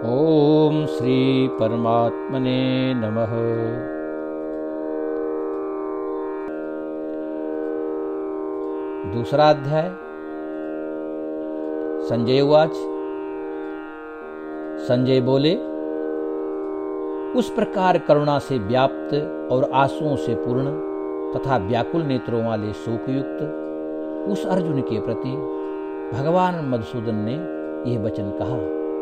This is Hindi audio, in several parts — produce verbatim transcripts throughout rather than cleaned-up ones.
ओम श्री परमात्मने नमः। दूसरा अध्याय। संजय उवाच। संजय बोले, उस प्रकार करुणा से व्याप्त और आंसुओं से पूर्ण तथा व्याकुल नेत्रों वाले शोकयुक्त उस अर्जुन के प्रति भगवान मधुसूदन ने यह वचन कहा।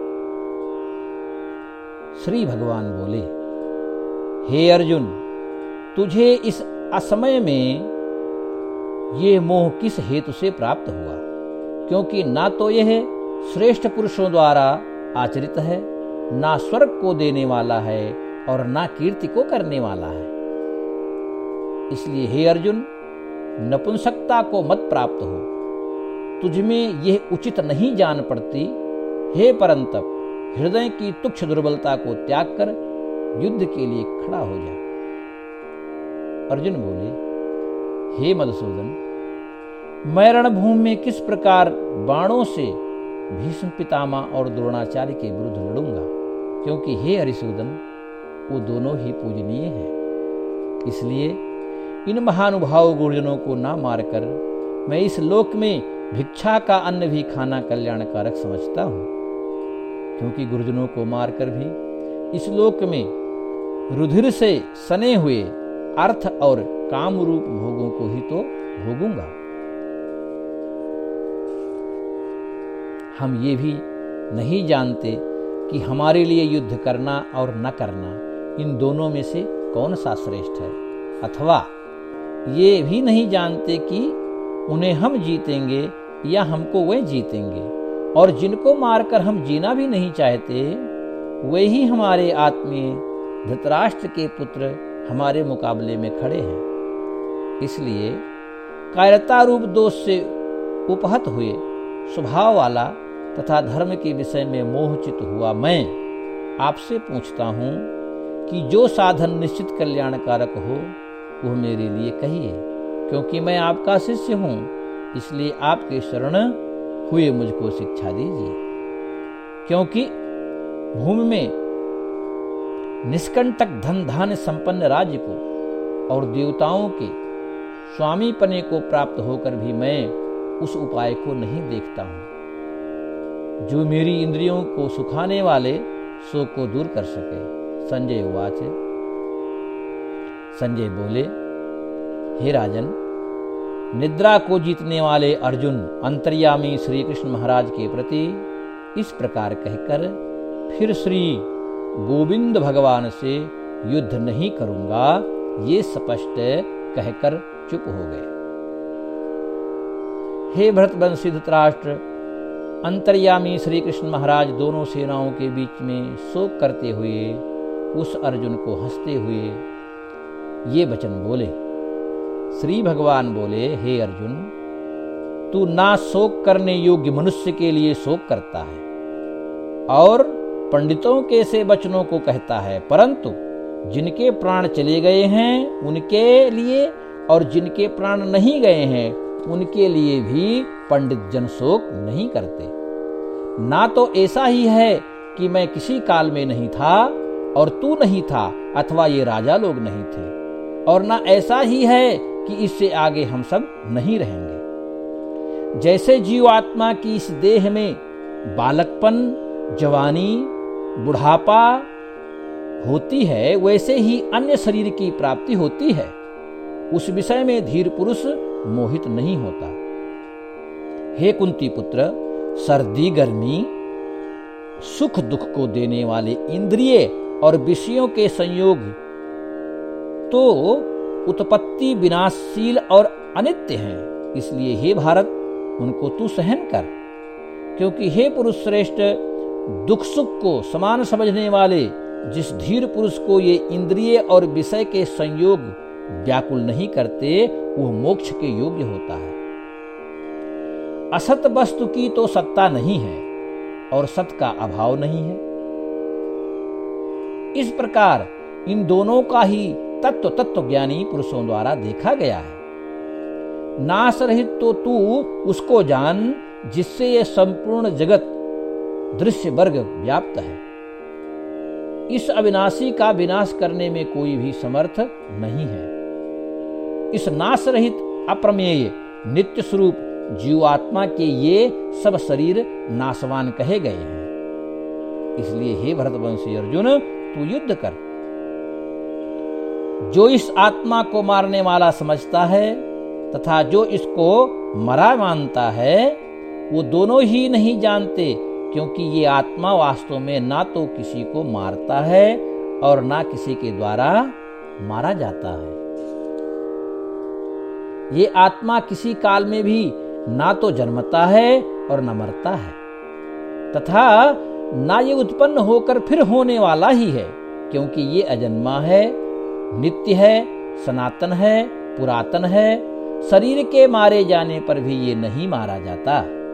श्री भगवान बोले, हे अर्जुन, तुझे इस असमय में ये मोह किस हेतु से प्राप्त हुआ? क्योंकि ना तो यह श्रेष्ठ पुरुषों द्वारा आचरित है, ना स्वर्ग को देने वाला है और ना कीर्ति को करने वाला है। इसलिए हे अर्जुन, नपुंसकता को मत प्राप्त हो। तुझमें यह उचित नहीं जान पड़ती। हे परंतप, हृदय की तुच्छ दुर्बलता को त्याग कर युद्ध के लिए खड़ा हो जा। अर्जुन बोले, हे मधुसूदन, मैं रणभूमि में किस प्रकार बाणों से भीष्म पितामह और द्रोणाचार्य के विरुद्ध लड़ूंगा? क्योंकि हे हरिसूदन, वो दोनों ही पूजनीय हैं। इसलिए इन महानुभाव गुरुजनों को ना मारकर मैं इस लोक में भिक्षा का अन्न भी खाना कल्याणकारक समझता हूँ। क्योंकि गुरुजनों को मारकर भी इस लोक में रुधिर से सने हुए अर्थ और काम रूप भोगों को ही तो भोगूंगा। हम ये भी नहीं जानते कि हमारे लिए युद्ध करना और न करना इन दोनों में से कौन सा श्रेष्ठ है, अथवा ये भी नहीं जानते कि उन्हें हम जीतेंगे या हमको वे जीतेंगे। और जिनको मारकर हम जीना भी नहीं चाहते, वे ही हमारे आत्मीय धृतराष्ट्र के पुत्र हमारे मुकाबले में खड़े हैं। इसलिए कायरता रूप दोष से उपहत हुए स्वभाव वाला तथा धर्म के विषय में मोहचित हुआ मैं आपसे पूछता हूँ कि जो साधन निश्चित कल्याणकारक हो वह मेरे लिए कहिए। क्योंकि मैं आपका शिष्य हूँ, इसलिए आपके शरण हुए मुझको शिक्षा दीजिए। क्योंकि भूमि में निष्कंटक धन धान्य संपन्न राज्य को और देवताओं के स्वामी पने को प्राप्त होकर भी मैं उस उपाय को नहीं देखता हूं जो मेरी इंद्रियों को सुखाने वाले शोक को दूर कर सके। संजय उवाच। संजय बोले, हे राजन, निद्रा को जीतने वाले अर्जुन अंतर्यामी श्री कृष्ण महाराज के प्रति इस प्रकार कहकर फिर श्री गोविंद भगवान से युद्ध नहीं करूंगा, ये स्पष्ट कहकर चुप हो गए। हे भरतवंशी धृतराष्ट्र, अंतर्यामी श्री कृष्ण महाराज दोनों सेनाओं के बीच में शोक करते हुए उस अर्जुन को हंसते हुए ये वचन बोले। श्री भगवान बोले, हे अर्जुन, तू ना शोक करने योग्य मनुष्य के लिए शोक करता है और पंडितों के से वचनों को कहता है, परंतु जिनके प्राण चले गए हैं उनके लिए और जिनके प्राण नहीं गए हैं उनके लिए भी पंडित जन शोक नहीं करते। ना तो ऐसा ही है कि मैं किसी काल में नहीं था और तू नहीं था, अथवा ये राजा लोग नहीं थे, और ना ऐसा ही है कि इससे आगे हम सब नहीं रहेंगे। जैसे जीवात्मा की इस देह में बालकपन, जवानी, बुढ़ापा होती है, वैसे ही अन्य शरीर की प्राप्ति होती है। उस विषय में धीर पुरुष मोहित नहीं होता। हे कुंती पुत्र, सर्दी गर्मी सुख दुख को देने वाले इंद्रिय और विषयों के संयोग तो उत्पत्ति विनाशशील और अनित्य हैं। इसलिए हे भारत, उनको तू सहन कर। क्योंकि हे पुरुष श्रेष्ठ, दुख सुख को समान समझने वाले जिस धीर पुरुष को ये इंद्रिय और विषय के संयोग व्याकुल नहीं करते, वो मोक्ष के योग्य होता है। असत वस्तु की तो सत्ता नहीं है और सत का अभाव नहीं है। इस प्रकार इन दोनों का ही तत्व तत्व ज्ञानी पुरुषों द्वारा देखा गया है। नाश रहित तो तू उसको जान जिससे यह संपूर्ण जगत दृश्य वर्ग व्याप्त है। इस अविनाशी का विनाश करने में कोई भी समर्थ नहीं है। इस नाश रहित अप्रमेय नित्य स्वरूप जीवात्मा के ये सब शरीर नाशवान कहे गए हैं। इसलिए हे भरतवंशी अर्जुन, तू युद्ध कर। जो इस आत्मा को मारने वाला समझता है तथा जो इसको मरा मानता है, वो दोनों ही नहीं जानते, क्योंकि ये आत्मा वास्तव में ना तो किसी को मारता है और ना किसी के द्वारा मारा जाता है। ये आत्मा किसी काल में भी ना तो जन्मता है और न मरता है, तथा ना ये उत्पन्न होकर फिर होने वाला ही है, क्योंकि ये अजन्मा है, नित्य है, सनातन है, पुरातन है। शरीर के मारे जाने पर भी ये नहीं मारा जाता।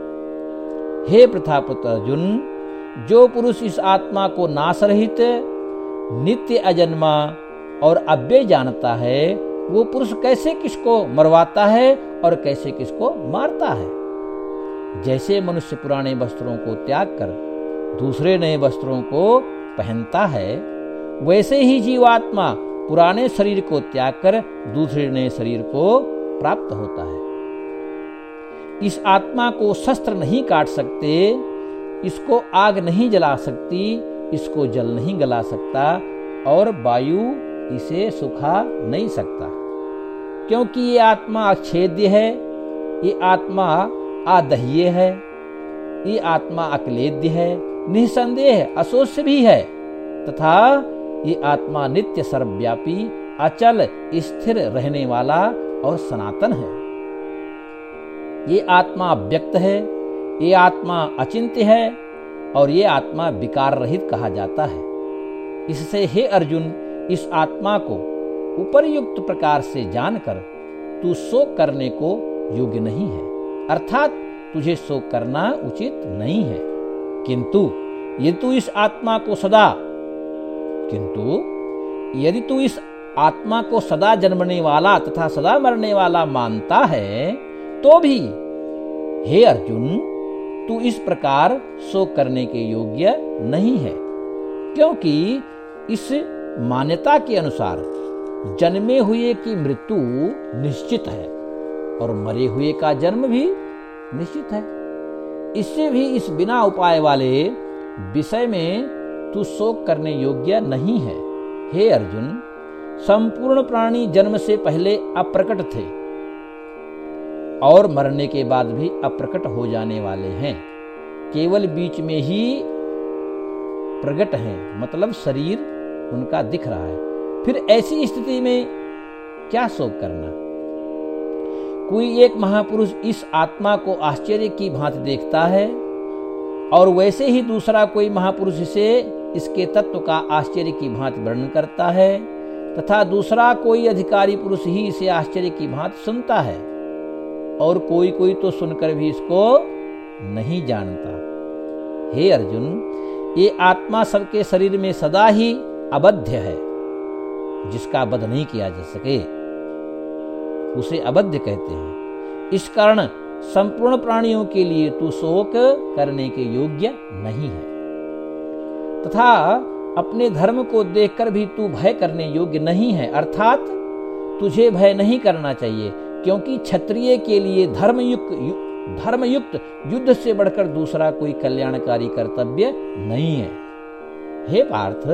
हे प्रथापुत्र अर्जुन, जो पुरुष इस आत्मा को नाश रहित, नित्य, अजन्मा और अव्यय जानता है, वो पुरुष कैसे किसको मरवाता है और कैसे किसको मारता है। जैसे मनुष्य पुराने वस्त्रों को त्याग कर दूसरे नए वस्त्रों को पहनता है, वैसे ही जीवात्मा पुराने शरीर को त्याग कर दूसरे नए शरीर को प्राप्त होता है। इस आत्मा को शस्त्र नहीं काट सकते, इसको आग नहीं जला सकती, इसको जल नहीं गला सकता और वायु इसे सुखा नहीं सकता, क्योंकि ये आत्मा अछेद्य है, ये आत्मा आदह्य है, ये आत्मा अक्लेद्य है, निसंदेह अशोष्य भी है, तथा ये आत्मा नित्य सर्वव्यापी, अचल, स्थिर रहने वाला और सनातन है। ये आत्मा अव्यक्त है, ये आत्मा अचिंत्य है और ये आत्मा विकार रहित कहा जाता है। इससे हे अर्जुन, इस आत्मा को उपर्युक्त प्रकार से जानकर तू शोक करने को योग्य नहीं है, अर्थात तुझे शोक करना उचित नहीं है। किंतु यदि तू इस आत्मा को सदा किंतु यदि तू इस आत्मा को सदा जन्मने वाला तथा सदा मरने वाला मानता है, तो भी हे अर्जुन, तू इस प्रकार शोक करने के योग्य नहीं है, क्योंकि इस मान्यता के अनुसार जन्मे हुए की मृत्यु निश्चित है और मरे हुए का जन्म भी निश्चित है। इससे भी इस बिना उपाय वाले विषय में तू शोक करने योग्य नहीं है। हे अर्जुन, संपूर्ण प्राणी जन्म से पहले अप्रकट थे और मरने के बाद भी अप्रकट हो जाने वाले हैं, केवल बीच में ही प्रकट हैं, मतलब शरीर उनका दिख रहा है। फिर ऐसी स्थिति में क्या शोक करना। कोई एक महापुरुष इस आत्मा को आश्चर्य की भांति देखता है और वैसे ही दूसरा कोई महापुरुष इसे इसके तत्व का आश्चर्य की भांति वर्णन करता है, तथा दूसरा कोई अधिकारी पुरुष ही इसे आश्चर्य की भांति सुनता है और कोई कोई तो सुनकर भी इसको नहीं जानता। हे अर्जुन, ये आत्मा सबके शरीर में सदा ही अबध्य है, जिसका वध नहीं किया जा सके उसे अबध्य कहते हैं। इस कारण संपूर्ण प्राणियों के लिए तू शोक करने के योग्य नहीं है, तथा अपने धर्म को देखकर भी तू भय करने योग्य नहीं है, अर्थात तुझे भय नहीं करना चाहिए, क्योंकि क्षत्रिय के लिए धर्मयुक्त धर्मयुक्त युद्ध से बढ़कर दूसरा कोई कल्याणकारी कर्तव्य नहीं है। हे पार्थ,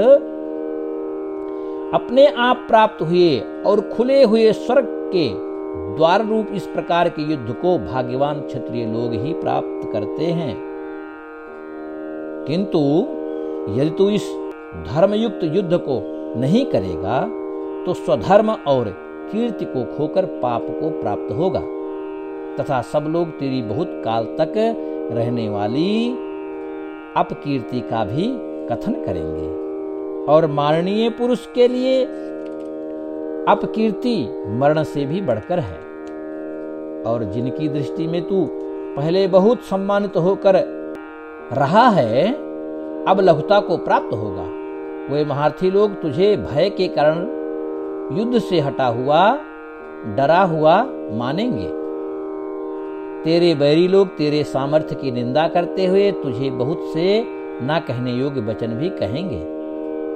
अपने आप प्राप्त हुए और खुले हुए स्वर्ग के द्वार रूप इस प्रकार के युद्ध को भाग्यवान क्षत्रिय लोग ही प्राप्त करते हैं। किंतु यदि तू इस धर्मयुक्त युद्ध को नहीं करेगा तो स्वधर्म और कीर्ति को खोकर पाप को प्राप्त होगा, तथा सब लोग तेरी बहुत काल तक रहने वाली अपकीर्ति का भी कथन करेंगे। और माननीय पुरुष के लिए अपकीर्ति मरण से भी बढ़कर है, और जिनकी दृष्टि में तू पहले बहुत सम्मानित होकर रहा है, अब लघुता को प्राप्त होगा। वे महारथी लोग तुझे भय के कारण युद्ध से हटा हुआ, डरा हुआ मानेंगे। तेरे बैरी लोग तेरे सामर्थ्य की निंदा करते हुए तुझे बहुत से ना कहने योग्य वचन भी कहेंगे।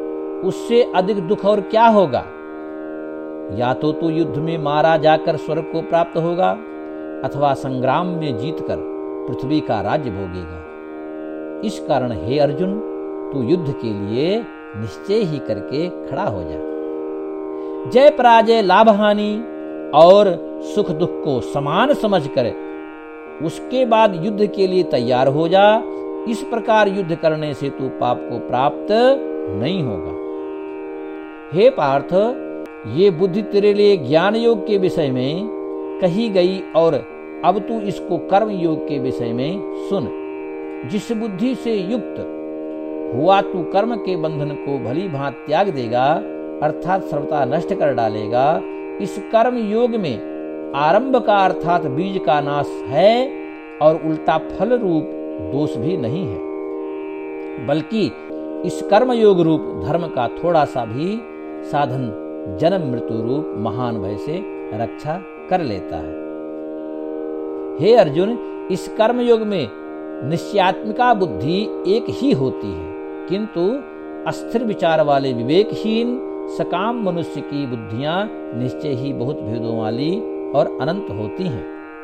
उससे अधिक दुख और क्या होगा? या तो तू युद्ध में मारा जाकर स्वर्ग को प्राप्त होगा अथवा संग्राम में जीतकर पृथ्वी का राज्य भोगेगा। इस कारण हे अर्जुन, तू युद्ध के लिए निश्चय ही करके खड़ा हो जा। जय पराजय, लाभ हानि और सुख दुख को समान समझकर उसके बाद युद्ध के लिए तैयार हो जा। इस प्रकार युद्ध करने से तू पाप को प्राप्त नहीं होगा। हे पार्थ, ये बुद्धि तेरे लिए ज्ञान योग के विषय में कही गई और अब तू इसको कर्म योग के विषय में सुन। जिस बुद्धि से युक्त हुआ तू कर्म के बंधन को भली भांति त्याग देगा, अर्थात सर्वथा नष्ट कर डालेगा। इस कर्म योग में आरंभ का अर्थात बीज का नाश है और उल्टा फल रूप दोष भी नहीं है, बल्कि इस कर्म योग रूप धर्म का थोड़ा सा भी साधन जन्म मृत्यु रूप महान भय से रक्षा कर लेता है। हे अर्जुन, इस कर्म योग में निश्चयात्मिका बुद्धि एक ही होती है, किंतु अस्थिर विचार वाले विवेकहीन सकाम मनुष्य की बुद्धियां निश्चय ही बहुत भेदों वाली और अनंत होती हैं।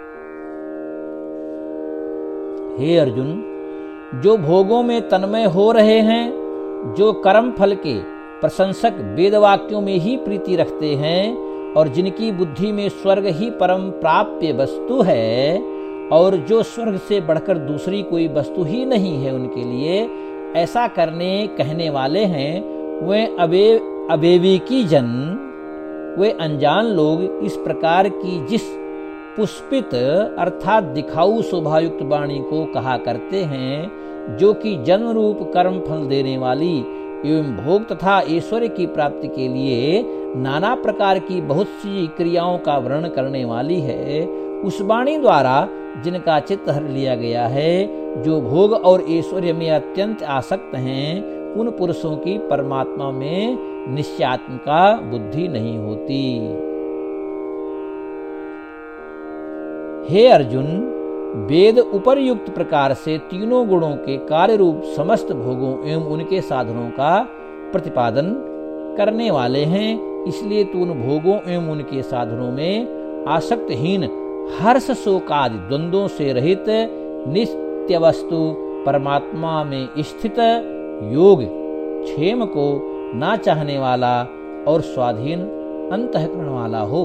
हे अर्जुन, जो भोगों में तन्मय हो रहे हैं, जो कर्म फल के प्रशंसक वेद वाक्यों में ही प्रीति रखते हैं और जिनकी बुद्धि में स्वर्ग ही परम प्राप्य वस्तु है और जो स्वर्ग से बढ़कर दूसरी कोई वस्तु ही नहीं है उनके लिए, ऐसा करने कहने वाले हैं, वे अबे अवेविकी जन, वे अनजान लोग इस प्रकार की जिस पुष्पित अर्थात दिखाऊ शोभायुक्त वाणी को कहा करते हैं, जो कि जन्म रूप कर्म फल देने वाली एवं भोग तथा ऐश्वर्य की प्राप्ति के लिए नाना प्रकार की बहुत सी क्रियाओं का वर्णन करने वाली है, उस वाणी द्वारा जिनका चित्त हर लिया गया है, जो भोग और ऐश्वर्य में अत्यंत आसक्त हैं, उन पुरुषों की परमात्मा में निश्चयात्मिका बुद्धि नहीं होती। हे अर्जुन, वेद उपर्युक्त प्रकार से तीनों गुणों के कार्य रूप समस्त भोगों एवं उनके साधनों का प्रतिपादन करने वाले हैं, इसलिए तू उन भोगों एवं उनके साधनों में आसक्तहीन हर्ष शोकादि द्वंद्वों से रहित नित्य वस्तु परमात्मा में स्थित योग क्षेम को ना चाहने वाला और स्वाधीन अंतःकरण वाला हो।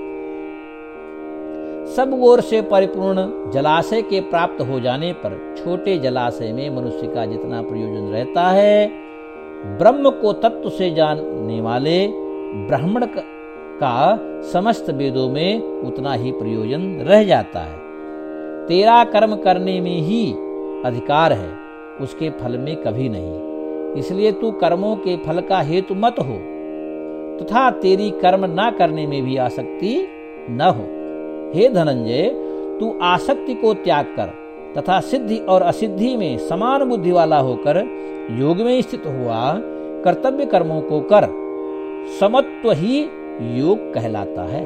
सब ओर से परिपूर्ण जलाशय के प्राप्त हो जाने पर छोटे जलाशय में मनुष्य का जितना प्रयोजन रहता है, ब्रह्म को तत्व से जानने वाले ब्राह्मण का समस्त वेदों में उतना ही प्रयोजन रह जाता है। तेरा कर्म करने में ही अधिकार है, उसके फल में कभी नहीं। इसलिए तू कर्मों के फल का हेतु मत हो तथा तेरी कर्म ना करने में भी आसक्ति न हो। हे धनंजय, तू आसक्ति को त्याग कर तथा सिद्धि और असिद्धि में समान बुद्धि वाला होकर योग में स्थित हुआ कर्तव्य कर्मों को कर। समत्व ही योग कहलाता है।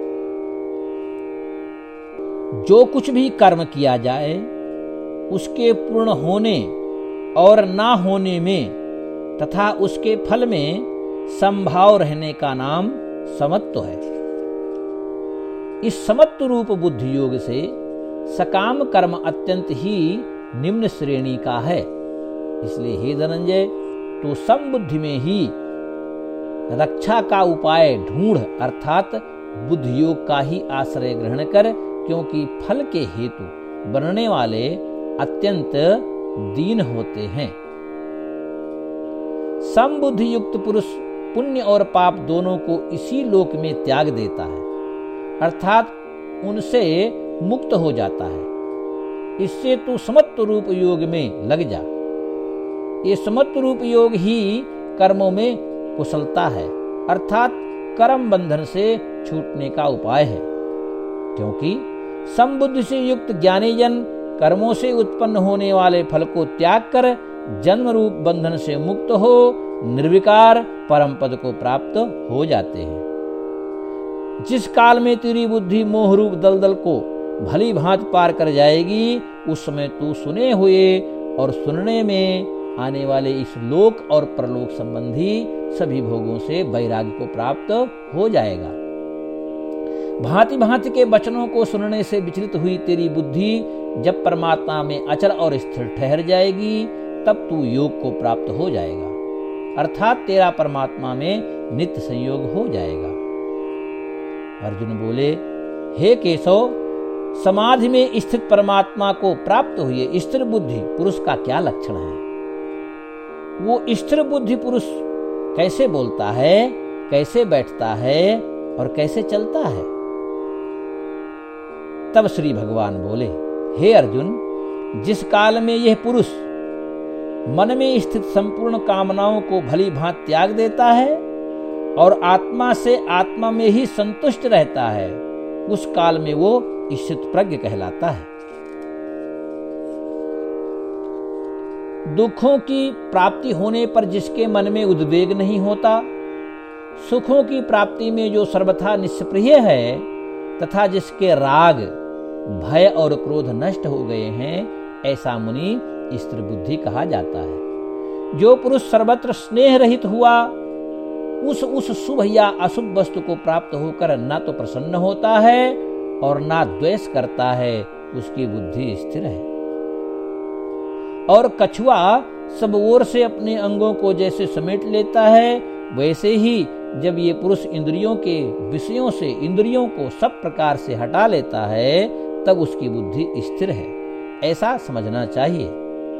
जो कुछ भी कर्म किया जाए उसके पूर्ण होने और ना होने में तथा उसके फल में संभाव रहने का नाम समत्व है। इस समत्व रूप बुद्धि योग से सकाम कर्म अत्यंत ही निम्न श्रेणी का है। इसलिए हे धनंजय, तू समबुद्धि में ही रक्षा का उपाय ढूंढ, अर्थात बुद्धि योग का ही आश्रय ग्रहण कर, क्योंकि फल के हेतु बनने वाले अत्यंत दीन होते हैं। समबुद्धि युक्त पुरुष पुण्य और पाप दोनों को इसी लोक में त्याग देता है, अर्थात उनसे मुक्त हो जाता है। इससे तू समत्व रूप योग में लग जा। ये समत्व रूप योग ही कर्मों में कुशलता है, अर्थात कर्म बंधन से छूटने का उपाय है। क्योंकि समबुद्धि से युक्त ज्ञानी जन कर्मों से उत्पन्न होने वाले फल को त्याग कर जन्म रूप बंधन से मुक्त हो निर्विकार परम पद को प्राप्त हो जाते हैं। जिस काल में तेरी बुद्धि मोह रूप दलदल को भली भांति पार कर जाएगी, उस समय तू सुने हुए और सुनने में आने वाले इस लोक और परलोक संबंधी सभी भोगों से वैराग्य को प्राप्त हो जाएगा। भांति भांति के वचनों को सुनने से विचलित हुई तेरी बुद्धि जब परमात्मा में अचल और स्थिर ठहर जाएगी, तब तू योग को प्राप्त हो जाएगा, अर्थात तेरा परमात्मा में नित्य संयोग हो जाएगा। अर्जुन बोले, हे केशव, समाधि में स्थित परमात्मा को प्राप्त हुए स्थिर बुद्धि पुरुष का क्या लक्षण है? वो स्थिर बुद्धि पुरुष कैसे बोलता है, कैसे बैठता है और कैसे चलता है? तब श्री भगवान बोले, हे अर्जुन, जिस काल में यह पुरुष मन में स्थित संपूर्ण कामनाओं को भली भांति त्याग देता है और आत्मा से आत्मा में ही संतुष्ट रहता है, उस काल में वो स्थित प्रज्ञ कहलाता है। दुखों की प्राप्ति होने पर जिसके मन में उद्वेग नहीं होता, सुखों की प्राप्ति में जो सर्वथा निष्प्रिय है तथा जिसके राग, भय और क्रोध नष्ट हो गए हैं, ऐसा मुनि स्थिर बुद्धि कहा जाता है। जो पुरुष सर्वत्र स्नेह रहित हुआ, उस उस शुभ या अशुभ वस्तु को प्राप्त होकर ना तो प्रसन्न होता है और ना द्वेष करता है, उसकी बुद्धि स्थिर है। और कछुआ सब ओर से अपने अंगों को जैसे समेट लेता है, वैसे ही जब ये पुरुष इंद्रियों के विषयों से इंद्रियों को सब प्रकार से हटा लेता है, तब उसकी बुद्धि स्थिर है, ऐसा समझना चाहिए।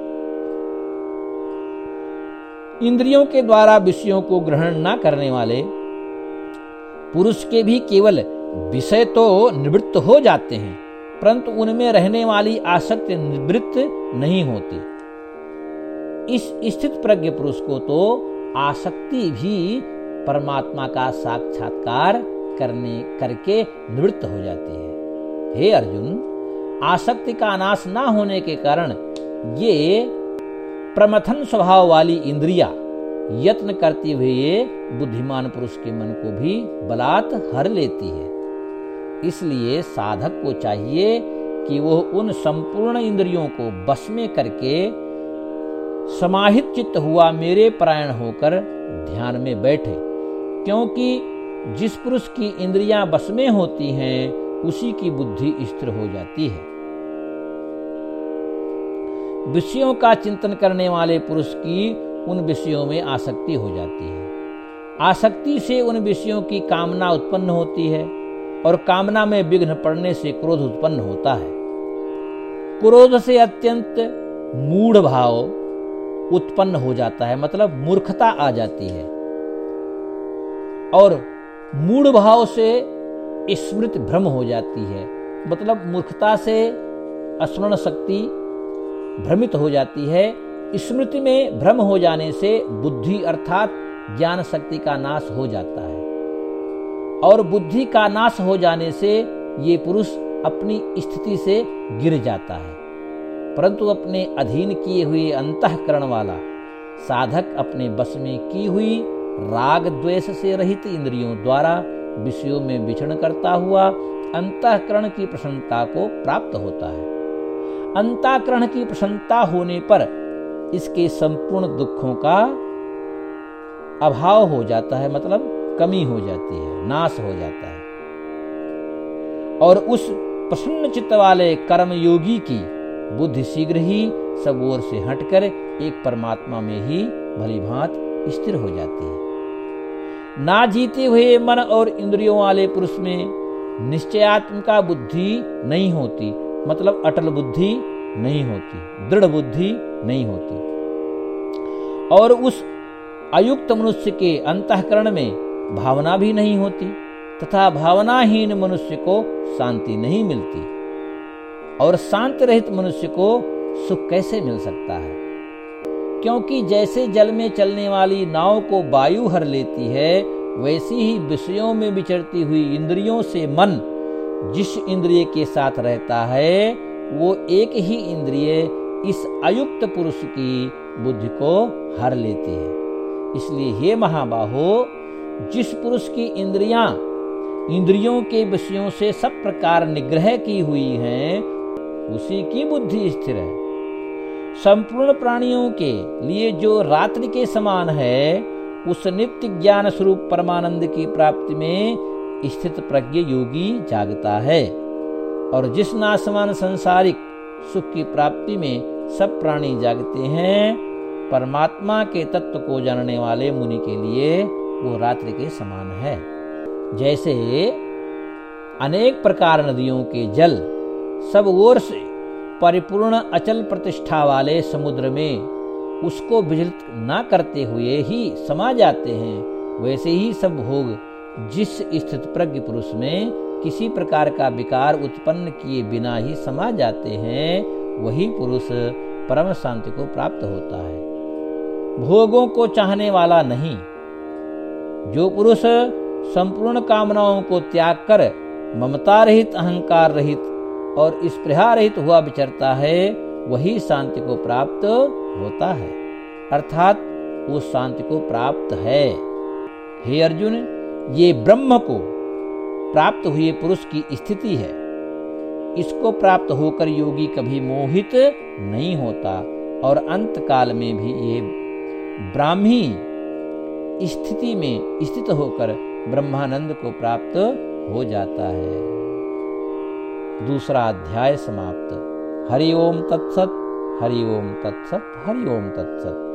इंद्रियों के द्वारा विषयों को ग्रहण न करने वाले पुरुष के भी केवल विषय तो निवृत्त हो जाते हैं, परंतु उनमें रहने वाली आसक्ति निवृत्त नहीं होती। इस स्थित प्रज्ञ पुरुष को तो आसक्ति भी परमात्मा का साक्षात्कार करने करके निवृत्त हो जाती है। हे अर्जुन, आसक्ति का नाश ना होने के कारण ये प्रमथन स्वभाव वाली इंद्रियां यत्न करती हुए बुद्धिमान पुरुष के मन को भी बलात् हर लेती है। इसलिए साधक को चाहिए कि वह उन संपूर्ण इंद्रियों को वश में करके समाहित चित्त हुआ मेरे परायण होकर ध्यान में बैठे, क्योंकि जिस पुरुष की इंद्रियां वश में होती हैं, उसी की बुद्धि स्थिर हो जाती है। विषयों का चिंतन करने वाले पुरुष की उन विषयों में आसक्ति हो जाती है। आसक्ति से उन विषयों की कामना उत्पन्न होती है और कामना में विघ्न पड़ने से क्रोध उत्पन्न होता है। क्रोध से अत्यंत मूढ़ भाव उत्पन्न हो जाता है, मतलब मूर्खता आ जाती है, और मूढ़ भाव से स्मृति भ्रम हो जाती है, मतलब मूर्खता से स्मरण शक्ति भ्रमित हो जाती है। स्मृति में भ्रम हो जाने से बुद्धि अर्थात ज्ञान शक्ति का नाश हो जाता है, और बुद्धि का नाश हो जाने से ये पुरुष अपनी स्थिति से गिर जाता है। परंतु अपने अधीन किए हुए अंतःकरण वाला साधक अपने बस में की हुई राग द्वेष से रहित इंद्रियों द्वारा विषयों में विचरण करता हुआ अंतःकरण की प्रसन्नता को प्राप्त होता है। अंतःकरण की प्रसन्नता होने पर इसके संपूर्ण दुखों का अभाव हो जाता है, मतलब कमी हो जाती है, नाश हो जाता है, और उस प्रसन्न चित्त वाले कर्मयोगी की बुद्धि शीघ्र ही सब ओर से हटकर एक परमात्मा में ही भली भांति स्थिर हो जाती है। ना जीते हुए मन और इंद्रियों वाले पुरुष में निश्चयात्मिका बुद्धि नहीं होती, मतलब अटल बुद्धि नहीं होती, दृढ़ बुद्धि नहीं होती, और उस अयुक्त मनुष्य के अंतःकरण में भावना भी नहीं होती, तथा भावनाहीन मनुष्य को शांति नहीं मिलती। और शांत रहित मनुष्य को सुख कैसे मिल सकता है? क्योंकि जैसे जल में चलने वाली नाव को वायु हर लेती है, वैसी ही विषयों में विचरती हुई इंद्रियों से मन जिस इंद्रिय के साथ रहता है, वो एक ही इंद्रिय इस अयुक्त पुरुष की बुद्धि को हर लेती है। इसलिए हे महाबाहो, जिस पुरुष की इंद्रियां इंद्रियों के विषयों से सब प्रकार निग्रह की हुई हैं, उसी की बुद्धि स्थिर है। संपूर्ण प्राणियों के लिए जो रात्रि के समान है, उस नित्य ज्ञान स्वरूप परमानंद की प्राप्ति में स्थित प्रज्ञ योगी जागता है। और जिस नासमान संसारिक सुख की प्राप्ति में सब प्राणी जागते हैं, परमात्मा के तत्व को जानने वाले मुनि के लिए वो रात्रि के समान है। जैसे अनेक प्रकार नदियों के जल सब ओर से परिपूर्ण अचल प्रतिष्ठा वाले समुद्र में उसको विचलित न करते हुए ही समा जाते हैं, वैसे ही सब भोग जिस स्थित प्रज्ञ पुरुष में किसी प्रकार का विकार उत्पन्न किए बिना ही समा जाते हैं, वही पुरुष परम शांति को प्राप्त होता है, भोगों को चाहने वाला नहीं। जो पुरुष संपूर्ण कामनाओं को त्याग कर ममता रहित, अहंकार रहित और स्पृहा रहित हुआ विचरता है, वही शांति को प्राप्त होता है, अर्थात वो शांति को प्राप्त है। हे अर्जुन, ये ब्रह्म को प्राप्त हुए पुरुष की स्थिति है। इसको प्राप्त होकर योगी कभी मोहित नहीं होता और अंत काल में भी ये ब्राह्मी स्थिति में स्थित होकर ब्रह्मानंद को प्राप्त हो जाता है। दूसरा अध्याय समाप्त। हरि ओम तत्सत, हरि ओम तत्सत, हरि ओम तत्सत।